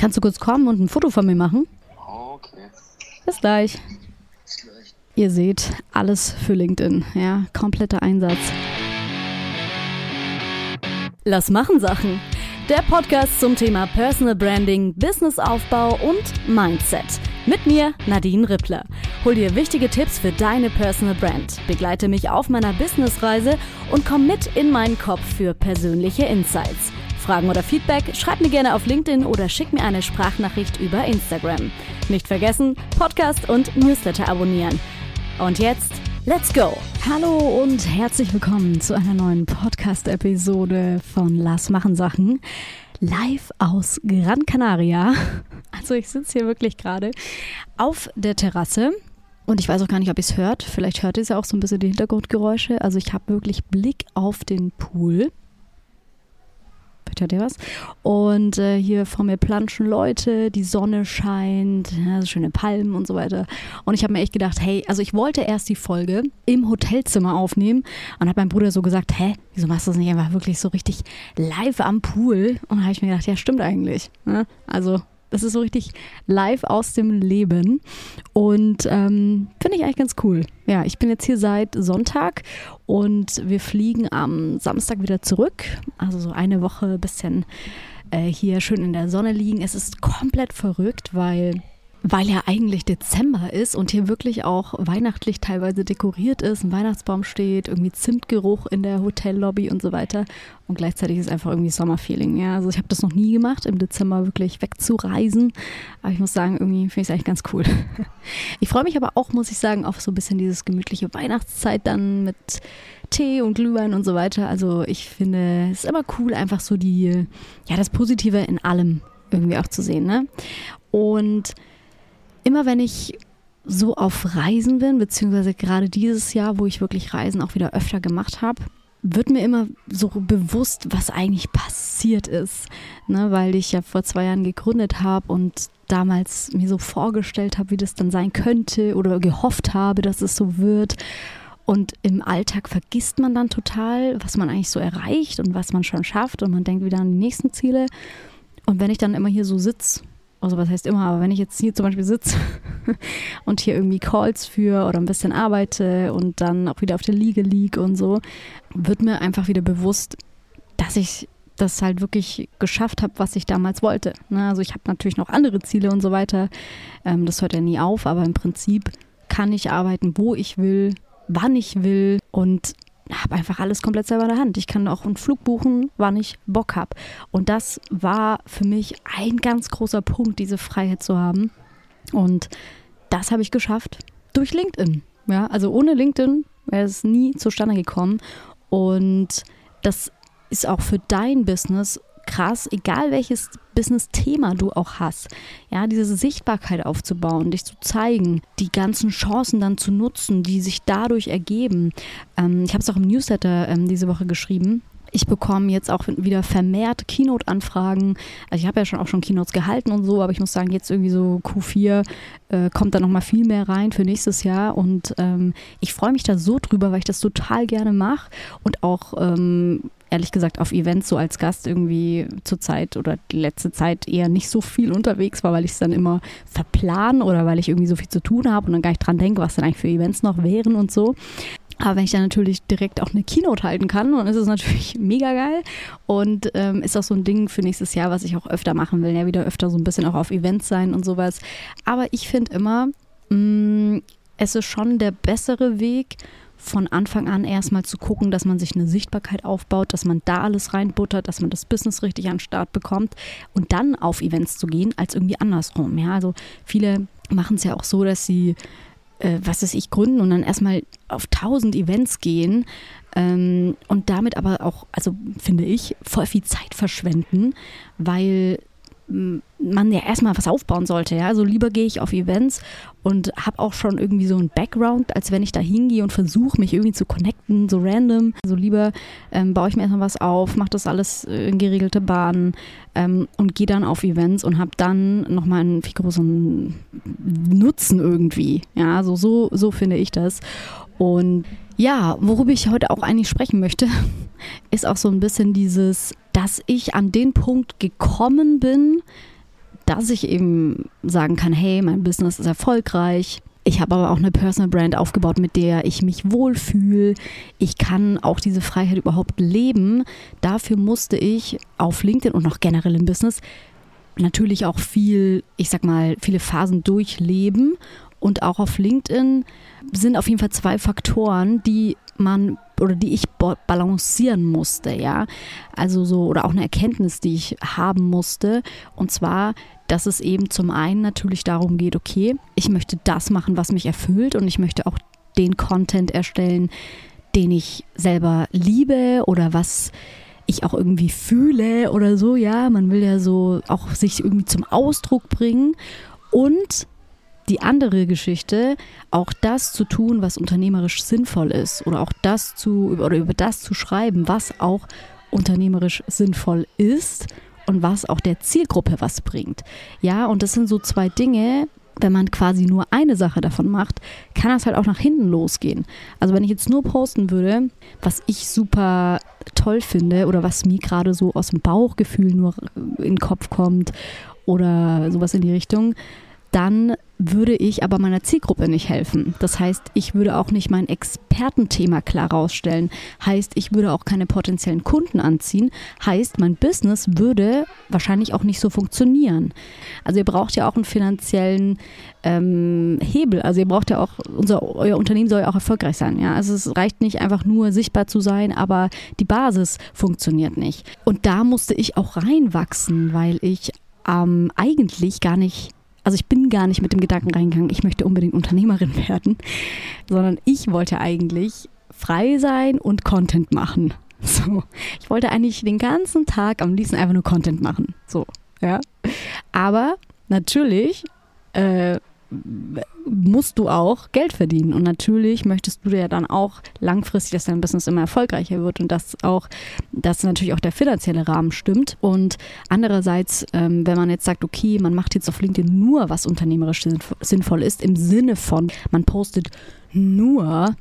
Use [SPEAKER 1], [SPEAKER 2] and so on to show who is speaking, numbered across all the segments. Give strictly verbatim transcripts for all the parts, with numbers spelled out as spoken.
[SPEAKER 1] Kannst du kurz kommen und ein Foto von mir machen?
[SPEAKER 2] Okay.
[SPEAKER 1] Bis gleich.
[SPEAKER 2] Bis gleich.
[SPEAKER 1] Ihr seht, alles für LinkedIn, ja, kompletter Einsatz. Lass machen Sachen. Der Podcast zum Thema Personal Branding, Businessaufbau und Mindset. Mit mir, Nadine Rippler. Hol dir wichtige Tipps für deine Personal Brand. Begleite mich auf meiner Businessreise und komm mit in meinen Kopf für persönliche Insights. Fragen oder Feedback? Schreib mir gerne auf LinkedIn oder schick mir eine Sprachnachricht über Instagram. Nicht vergessen, Podcast und Newsletter abonnieren. Und jetzt, let's go! Hallo und herzlich willkommen zu einer neuen Podcast-Episode von Lass machen Sachen. Live aus Gran Canaria. Also ich sitze hier wirklich gerade auf der Terrasse. Und ich weiß auch gar nicht, ob ihr es hört. Vielleicht hört ihr es ja auch so ein bisschen die Hintergrundgeräusche. Also ich habe wirklich Blick auf den Pool. Hört ihr was? Und äh, hier vor mir planschen Leute, die Sonne scheint, ja, so schöne Palmen und so weiter. Und ich habe mir echt gedacht, hey, also ich wollte erst die Folge im Hotelzimmer aufnehmen und habe mein Bruder so gesagt, hä, wieso machst du das nicht einfach wirklich so richtig live am Pool? Und da habe ich mir gedacht, ja, stimmt eigentlich. Ne? Also das ist so richtig live aus dem Leben und ähm, finde ich eigentlich ganz cool. Ja, ich bin jetzt hier seit Sonntag und wir fliegen am Samstag wieder zurück. Also so eine Woche bisschen äh, hier schön in der Sonne liegen. Es ist komplett verrückt, weil... weil ja eigentlich Dezember ist und hier wirklich auch weihnachtlich teilweise dekoriert ist, ein Weihnachtsbaum steht, irgendwie Zimtgeruch in der Hotellobby und so weiter und gleichzeitig ist einfach irgendwie Sommerfeeling. Ja, also ich habe das noch nie gemacht, im Dezember wirklich wegzureisen, aber ich muss sagen, irgendwie finde ich es eigentlich ganz cool. Ich freue mich aber auch, muss ich sagen, auf so ein bisschen dieses gemütliche Weihnachtszeit dann mit Tee und Glühwein und so weiter. Also ich finde, es ist immer cool, einfach so die, ja, das Positive in allem irgendwie auch zu sehen, ne? Und immer wenn ich so auf Reisen bin, beziehungsweise gerade dieses Jahr, wo ich wirklich Reisen auch wieder öfter gemacht habe, wird mir immer so bewusst, was eigentlich passiert ist. Ne, weil ich ja vor zwei Jahren gegründet habe und damals mir so vorgestellt habe, wie das dann sein könnte oder gehofft habe, dass es so wird. Und im Alltag vergisst man dann total, was man eigentlich so erreicht und was man schon schafft und man denkt wieder an die nächsten Ziele. Und wenn ich dann immer hier so sitze, also was heißt immer, aber wenn ich jetzt hier zum Beispiel sitze und hier irgendwie Calls führe oder ein bisschen arbeite und dann auch wieder auf der Liege liege und so, wird mir einfach wieder bewusst, dass ich das halt wirklich geschafft habe, was ich damals wollte. Ne? Also ich habe natürlich noch andere Ziele und so weiter, ähm, das hört ja nie auf, aber im Prinzip kann ich arbeiten, wo ich will, wann ich will und habe einfach alles komplett selber in der Hand. Ich kann auch einen Flug buchen, wann ich Bock habe. Und das war für mich ein ganz großer Punkt, diese Freiheit zu haben. Und das habe ich geschafft durch LinkedIn. Ja, also ohne LinkedIn wäre es nie zustande gekommen. Und das ist auch für dein Business krass, egal welches Business-Thema du auch hast, ja, diese Sichtbarkeit aufzubauen, dich zu zeigen, die ganzen Chancen dann zu nutzen, die sich dadurch ergeben. Ähm, ich habe es auch im Newsletter ähm, diese Woche geschrieben. Ich bekomme jetzt auch wieder vermehrt Keynote-Anfragen. Also ich habe ja schon auch schon Keynotes gehalten und so, aber ich muss sagen, jetzt irgendwie so Q vier äh, kommt da nochmal viel mehr rein für nächstes Jahr und ähm, ich freue mich da so drüber, weil ich das total gerne mache und auch ähm, ehrlich gesagt auf Events so als Gast irgendwie zur Zeit oder die letzte Zeit eher nicht so viel unterwegs war, weil ich es dann immer verplan oder weil ich irgendwie so viel zu tun habe und dann gar nicht dran denke, was denn eigentlich für Events noch wären und so. Aber wenn ich dann natürlich direkt auch eine Keynote halten kann, dann ist es natürlich mega geil und ähm, ist auch so ein Ding für nächstes Jahr, was ich auch öfter machen will, ja wieder öfter so ein bisschen auch auf Events sein und sowas. Aber ich finde immer, mh, es ist schon der bessere Weg, von Anfang an erstmal zu gucken, dass man sich eine Sichtbarkeit aufbaut, dass man da alles reinbuttert, dass man das Business richtig an den Start bekommt und dann auf Events zu gehen, als irgendwie andersrum. Ja, also viele machen es ja auch so, dass sie, äh, was weiß ich, gründen und dann erstmal auf tausend Events gehen ähm, und damit aber auch, also finde ich, voll viel Zeit verschwenden, weil man ja erstmal was aufbauen sollte, ja, also lieber gehe ich auf Events und habe auch schon irgendwie so einen Background, als wenn ich da hingehe und versuche, mich irgendwie zu connecten, so random, also lieber ähm, baue ich mir erstmal was auf, mache das alles in geregelte Bahnen ähm, und gehe dann auf Events und habe dann nochmal einen viel größeren Nutzen irgendwie, ja, also so, so finde ich das und ja, worüber ich heute auch eigentlich sprechen möchte, ist auch so ein bisschen dieses, dass ich an den Punkt gekommen bin, dass ich eben sagen kann, hey, mein Business ist erfolgreich. Ich habe aber auch eine Personal Brand aufgebaut, mit der ich mich wohlfühle. Ich kann auch diese Freiheit überhaupt leben. Dafür musste ich auf LinkedIn und noch generell im Business natürlich auch viel, ich sag mal, viele Phasen durchleben. Und auch auf LinkedIn sind auf jeden Fall zwei Faktoren, die man oder die ich balancieren musste, ja. Also so, oder auch eine Erkenntnis, die ich haben musste. Und zwar, dass es eben zum einen natürlich darum geht, okay, ich möchte das machen, was mich erfüllt, und ich möchte auch den Content erstellen, den ich selber liebe oder was ich auch irgendwie fühle oder so, ja. Man will ja so auch sich irgendwie zum Ausdruck bringen. Und die andere Geschichte, auch das zu tun, was unternehmerisch sinnvoll ist, oder auch das zu, oder über das zu schreiben, was auch unternehmerisch sinnvoll ist und was auch der Zielgruppe was bringt. Ja, und das sind so zwei Dinge. Wenn man quasi nur eine Sache davon macht, kann das halt auch nach hinten losgehen. Also wenn ich jetzt nur posten würde, was ich super toll finde oder was mir gerade so aus dem Bauchgefühl nur in den Kopf kommt oder sowas in die Richtung, dann würde ich aber meiner Zielgruppe nicht helfen. Das heißt, ich würde auch nicht mein Expertenthema klar rausstellen. Heißt, ich würde auch keine potenziellen Kunden anziehen. Heißt, mein Business würde wahrscheinlich auch nicht so funktionieren. Also ihr braucht ja auch einen finanziellen ähm, Hebel. Also ihr braucht ja auch, unser, euer Unternehmen soll ja auch erfolgreich sein. Ja? Also es reicht nicht einfach nur sichtbar zu sein, aber die Basis funktioniert nicht. Und da musste ich auch reinwachsen, weil ich ähm, eigentlich gar nicht Also ich bin gar nicht mit dem Gedanken reingegangen, ich möchte unbedingt Unternehmerin werden, sondern ich wollte eigentlich frei sein und Content machen. So, ich wollte eigentlich den ganzen Tag am liebsten einfach nur Content machen. So, ja. Aber natürlich äh, musst du auch Geld verdienen, und natürlich möchtest du ja dann auch langfristig, dass dein Business immer erfolgreicher wird und dass auch, dass natürlich auch der finanzielle Rahmen stimmt. Und andererseits, ähm, wenn man jetzt sagt, okay, man macht jetzt auf LinkedIn nur, was unternehmerisch sinnvoll ist, im Sinne von, man postet nur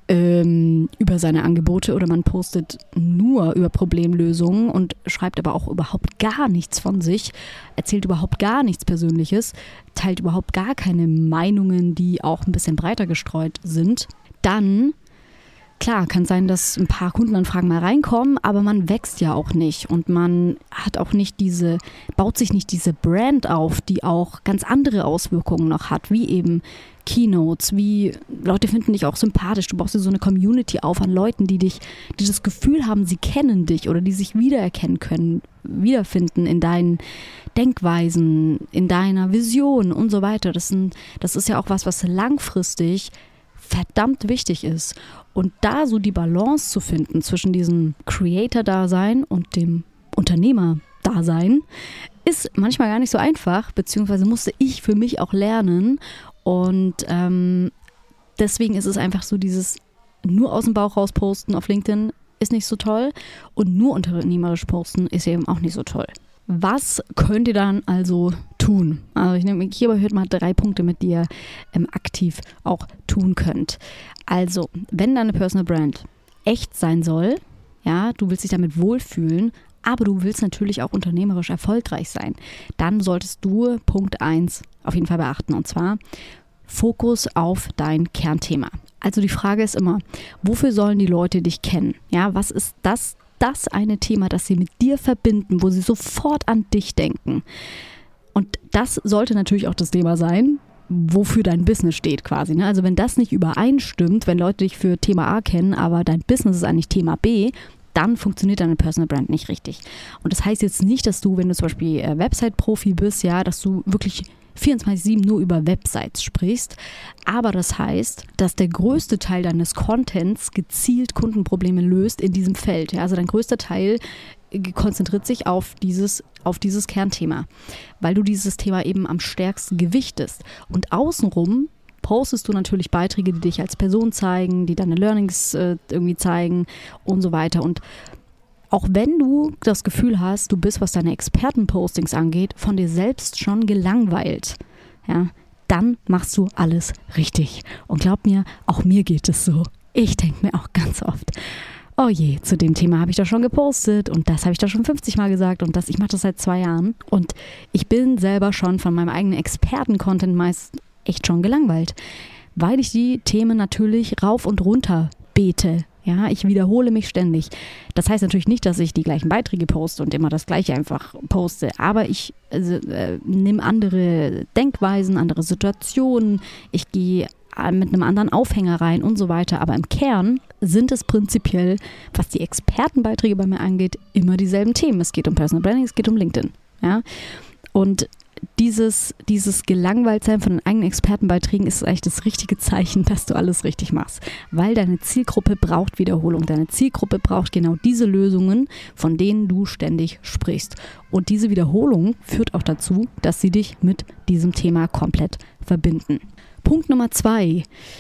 [SPEAKER 1] ähm, über seine Angebote oder man postet nur über Problemlösungen und schreibt aber auch überhaupt gar nichts von sich, erzählt überhaupt gar nichts Persönliches, teilt überhaupt gar keine Meinungen, die auch ein bisschen breiter gestreut sind, dann, klar, kann sein, dass ein paar Kundenanfragen mal reinkommen, aber man wächst ja auch nicht und man hat auch nicht diese, baut sich nicht diese Brand auf, die auch ganz andere Auswirkungen noch hat, wie eben Keynotes, wie Leute finden dich auch sympathisch, du baust dir so eine Community auf an Leuten, die dich, die das Gefühl haben, sie kennen dich oder die sich wiedererkennen können, wiederfinden in deinen Denkweisen, in deiner Vision und so weiter. Das sind, das ist ja auch was, was langfristig verdammt wichtig ist. Und da so die Balance zu finden zwischen diesem Creator-Dasein und dem Unternehmer-Dasein ist manchmal gar nicht so einfach, beziehungsweise musste ich für mich auch lernen. Und ähm, deswegen ist es einfach so, dieses nur aus dem Bauch raus posten auf LinkedIn ist nicht so toll und nur unternehmerisch posten ist eben auch nicht so toll. Was könnt ihr dann also tun? Also ich nehme hier aber heute mal drei Punkte mit, die ihr ähm, aktiv auch tun könnt. Also, wenn deine Personal Brand echt sein soll, ja, du willst dich damit wohlfühlen, aber du willst natürlich auch unternehmerisch erfolgreich sein, dann solltest du Punkt eins auf jeden Fall beachten, und zwar Fokus auf dein Kernthema. Also die Frage ist immer, wofür sollen die Leute dich kennen? Ja, was ist das, das eine Thema, das sie mit dir verbinden, wo sie sofort an dich denken? Und das sollte natürlich auch das Thema sein, wofür dein Business steht quasi. Ne? Also wenn das nicht übereinstimmt, wenn Leute dich für Thema A kennen, aber dein Business ist eigentlich Thema B, dann funktioniert deine Personal Brand nicht richtig. Und das heißt jetzt nicht, dass du, wenn du zum Beispiel äh, Website-Profi bist, ja, dass du wirklich vierundzwanzig sieben nur über Websites sprichst, aber das heißt, dass der größte Teil deines Contents gezielt Kundenprobleme löst in diesem Feld. Ja? Also dein größter Teil konzentriert sich auf dieses, auf dieses Kernthema, weil du dieses Thema eben am stärksten gewichtest. Und außenrum postest du natürlich Beiträge, die dich als Person zeigen, die deine Learnings äh, irgendwie zeigen und so weiter. Und auch wenn du das Gefühl hast, du bist, was deine Expertenpostings angeht, von dir selbst schon gelangweilt, ja, dann machst du alles richtig. Und glaub mir, auch mir geht es so. Ich denke mir auch ganz oft, oh je, zu dem Thema habe ich doch schon gepostet und das habe ich doch schon fünfzig Mal gesagt und das, ich mache das seit zwei Jahren und ich bin selber schon von meinem eigenen Experten-Content meist echt schon gelangweilt, weil ich die Themen natürlich rauf und runter bete. Ja, ich wiederhole mich ständig. Das heißt natürlich nicht, dass ich die gleichen Beiträge poste und immer das Gleiche einfach poste, aber ich also, äh, nehme andere Denkweisen, andere Situationen, ich gehe mit einem anderen Aufhänger rein und so weiter. Aber im Kern sind es prinzipiell, was die Expertenbeiträge bei mir angeht, immer dieselben Themen. Es geht um Personal Branding, es geht um LinkedIn. Ja? Und dieses, dieses Gelangweiltsein von den eigenen Expertenbeiträgen ist eigentlich das richtige Zeichen, dass du alles richtig machst. Weil deine Zielgruppe braucht Wiederholung. Deine Zielgruppe braucht genau diese Lösungen, von denen du ständig sprichst. Und diese Wiederholung führt auch dazu, dass sie dich mit diesem Thema komplett verbinden. Punkt Nummer zwei,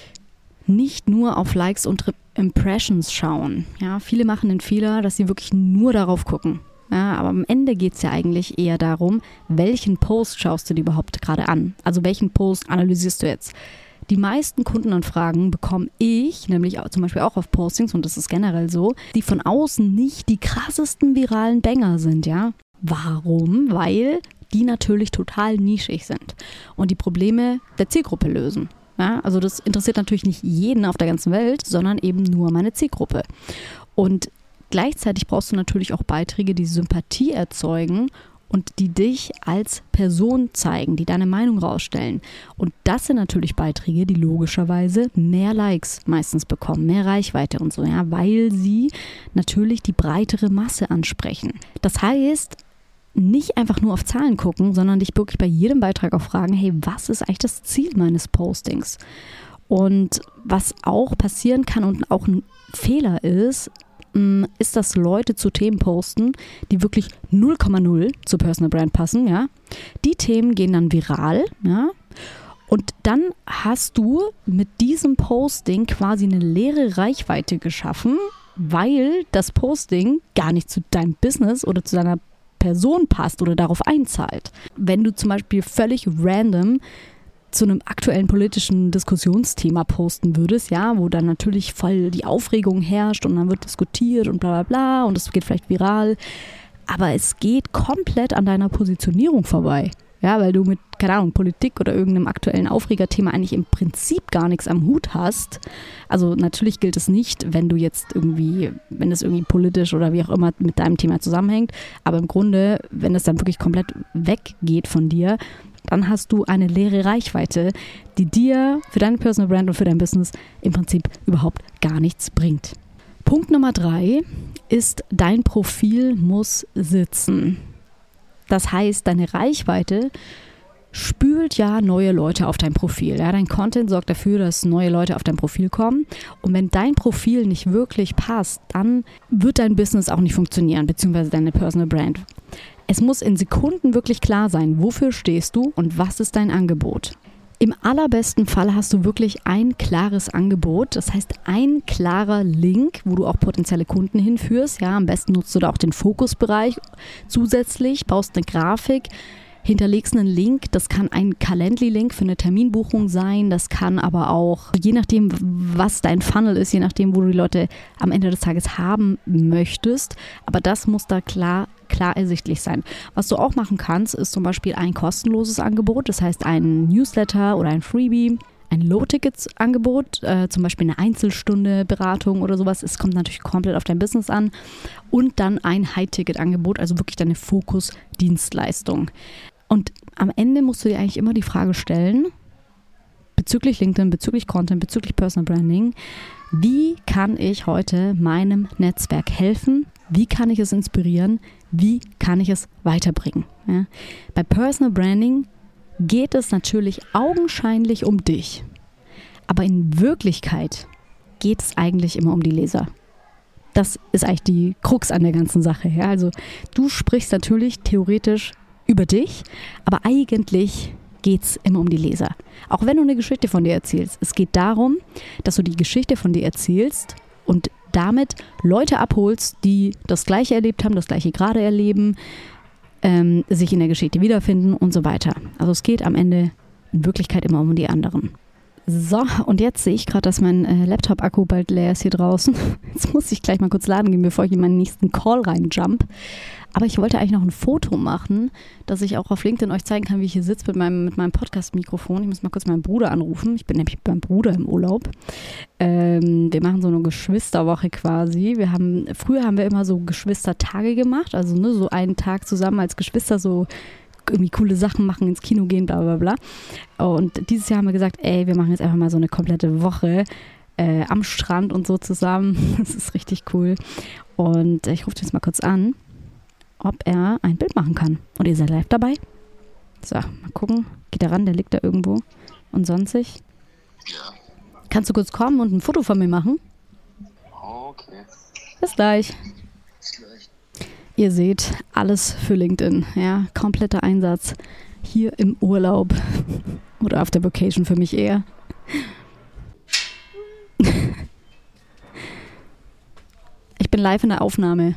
[SPEAKER 1] nicht nur auf Likes und Impressions schauen. Ja, viele machen den Fehler, dass sie wirklich nur darauf gucken. Ja, aber am Ende geht es ja eigentlich eher darum, welchen Post schaust du dir überhaupt gerade an? Also welchen Post analysierst du jetzt? Die meisten Kundenanfragen bekomme ich, nämlich auch, zum Beispiel auch auf Postings, und das ist generell so, die von außen nicht die krassesten viralen Banger sind, ja. Warum? Weil die natürlich total nischig sind und die Probleme der Zielgruppe lösen. Ja, also das interessiert natürlich nicht jeden auf der ganzen Welt, sondern eben nur meine Zielgruppe. Und gleichzeitig brauchst du natürlich auch Beiträge, die Sympathie erzeugen und die dich als Person zeigen, die deine Meinung rausstellen. Und das sind natürlich Beiträge, die logischerweise mehr Likes meistens bekommen, mehr Reichweite und so, ja, weil sie natürlich die breitere Masse ansprechen. Das heißt, nicht einfach nur auf Zahlen gucken, sondern dich wirklich bei jedem Beitrag auch fragen, hey, was ist eigentlich das Ziel meines Postings? Und was auch passieren kann und auch ein Fehler ist, ist, dass Leute zu Themen posten, die wirklich null Komma null zur Personal Brand passen, ja. Die Themen gehen dann viral, ja. Und dann hast du mit diesem Posting quasi eine leere Reichweite geschaffen, weil das Posting gar nicht zu deinem Business oder zu deiner Person passt oder darauf einzahlt. Wenn du zum Beispiel völlig random zu einem aktuellen politischen Diskussionsthema posten würdest, ja, wo dann natürlich voll die Aufregung herrscht und dann wird diskutiert und bla bla bla und es geht vielleicht viral, aber es geht komplett an deiner Positionierung vorbei. Ja, weil du mit, keine Ahnung, Politik oder irgendeinem aktuellen Aufregerthema eigentlich im Prinzip gar nichts am Hut hast. Also natürlich gilt es nicht, wenn du jetzt irgendwie, wenn es irgendwie politisch oder wie auch immer mit deinem Thema zusammenhängt. Aber im Grunde, wenn es dann wirklich komplett weggeht von dir, dann hast du eine leere Reichweite, die dir für deine Personal Brand und für dein Business im Prinzip überhaupt gar nichts bringt. Punkt Nummer drei ist, dein Profil muss sitzen. Das heißt, deine Reichweite spült ja neue Leute auf dein Profil. Ja, dein Content sorgt dafür, dass neue Leute auf dein Profil kommen. Und wenn dein Profil nicht wirklich passt, dann wird dein Business auch nicht funktionieren, beziehungsweise deine Personal Brand. Es muss in Sekunden wirklich klar sein, wofür stehst du und was ist dein Angebot. Im allerbesten Fall hast du wirklich ein klares Angebot, das heißt ein klarer Link, wo du auch potenzielle Kunden hinführst. Ja, am besten nutzt du da auch den Fokusbereich zusätzlich, baust eine Grafik, hinterlegst einen Link. Das kann ein Calendly-Link für eine Terminbuchung sein, das kann aber auch, je nachdem, was dein Funnel ist, je nachdem, wo du die Leute am Ende des Tages haben möchtest, aber das muss da klar klar ersichtlich sein. Was du auch machen kannst, ist zum Beispiel ein kostenloses Angebot, das heißt ein Newsletter oder ein Freebie, ein Low-Tickets-Angebot, äh, zum Beispiel eine Einzelstunde Beratung oder sowas. Es kommt natürlich komplett auf dein Business an. Und dann ein High-Ticket-Angebot, also wirklich deine Fokus-Dienstleistung. Und am Ende musst du dir eigentlich immer die Frage stellen, bezüglich LinkedIn, bezüglich Content, bezüglich Personal Branding, wie kann ich heute meinem Netzwerk helfen? Wie kann ich es inspirieren? Wie kann ich es weiterbringen? Ja? Bei Personal Branding geht es natürlich augenscheinlich um dich. Aber in Wirklichkeit geht es eigentlich immer um die Leser. Das ist eigentlich die Krux an der ganzen Sache. Ja? Also du sprichst natürlich theoretisch über dich, aber eigentlich geht es immer um die Leser. Auch wenn du eine Geschichte von dir erzählst. Es geht darum, dass du die Geschichte von dir erzählst und damit Leute abholst, die das Gleiche erlebt haben, das Gleiche gerade erleben, ähm, sich in der Geschichte wiederfinden und so weiter. Also es geht am Ende in Wirklichkeit immer um die anderen. So, und jetzt sehe ich gerade, dass mein äh, Laptop-Akku bald leer ist hier draußen. Jetzt muss ich gleich mal kurz laden gehen, bevor ich in meinen nächsten Call reinjump. Aber ich wollte eigentlich noch ein Foto machen, dass ich auch auf LinkedIn euch zeigen kann, wie ich hier sitze mit meinem, mit meinem Podcast-Mikrofon. Ich muss mal kurz meinen Bruder anrufen. Ich bin nämlich beim Bruder im Urlaub. Ähm, wir machen so eine Geschwisterwoche quasi. Wir haben, früher haben wir immer so Geschwistertage gemacht, also ne, so einen Tag zusammen als Geschwister so irgendwie coole Sachen machen, ins Kino gehen, bla bla bla. Und dieses Jahr haben wir gesagt, ey, wir machen jetzt einfach mal so eine komplette Woche äh, am Strand und so zusammen. Das ist richtig cool. Und ich rufe den jetzt mal kurz an, ob er ein Bild machen kann. Und ihr seid live dabei. So, mal gucken. Geht er ran, der liegt da irgendwo. Und sonstig?
[SPEAKER 2] Ja.
[SPEAKER 1] Kannst du kurz kommen und ein Foto von mir machen?
[SPEAKER 2] Okay.
[SPEAKER 1] Bis gleich.
[SPEAKER 2] Bis gleich.
[SPEAKER 1] Ihr seht, alles für LinkedIn. Ja, kompletter Einsatz. Hier im Urlaub. Oder auf der Vacation für mich eher. Ich bin live in der Aufnahme.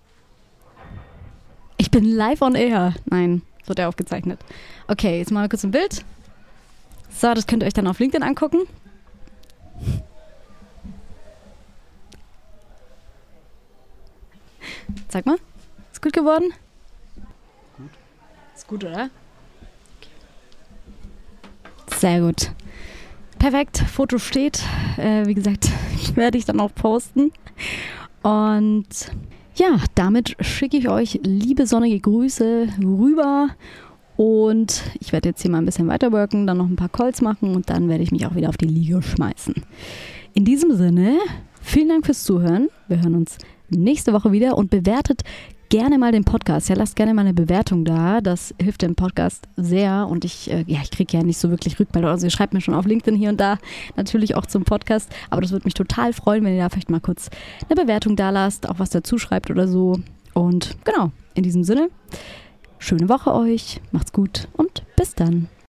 [SPEAKER 1] Ich bin live on air. Nein, wird ja aufgezeichnet. Okay, jetzt machen wir kurz ein Bild. So, das könnt ihr euch dann auf LinkedIn angucken. Zeig mal. Ist gut geworden?
[SPEAKER 2] Gut.
[SPEAKER 1] Ist gut, oder? Sehr gut. Perfekt, Foto steht. Äh, wie gesagt, werde ich dann auch posten. Und ja, damit schicke ich euch liebe sonnige Grüße rüber. Und ich werde jetzt hier mal ein bisschen weiterworken, dann noch ein paar Calls machen und dann werde ich mich auch wieder auf die Liege schmeißen. In diesem Sinne, vielen Dank fürs Zuhören. Wir hören uns nächste Woche wieder und bewertet gerne mal den Podcast. Ja, lasst gerne mal eine Bewertung da. Das hilft dem Podcast sehr und ich, äh, ja, ich kriege ja nicht so wirklich Rückmeldung. Also ihr schreibt mir schon auf LinkedIn hier und da natürlich auch zum Podcast. Aber das würde mich total freuen, wenn ihr da vielleicht mal kurz eine Bewertung da lasst, auch was dazu schreibt oder so. Und genau, in diesem Sinne, schöne Woche euch, macht's gut und bis dann.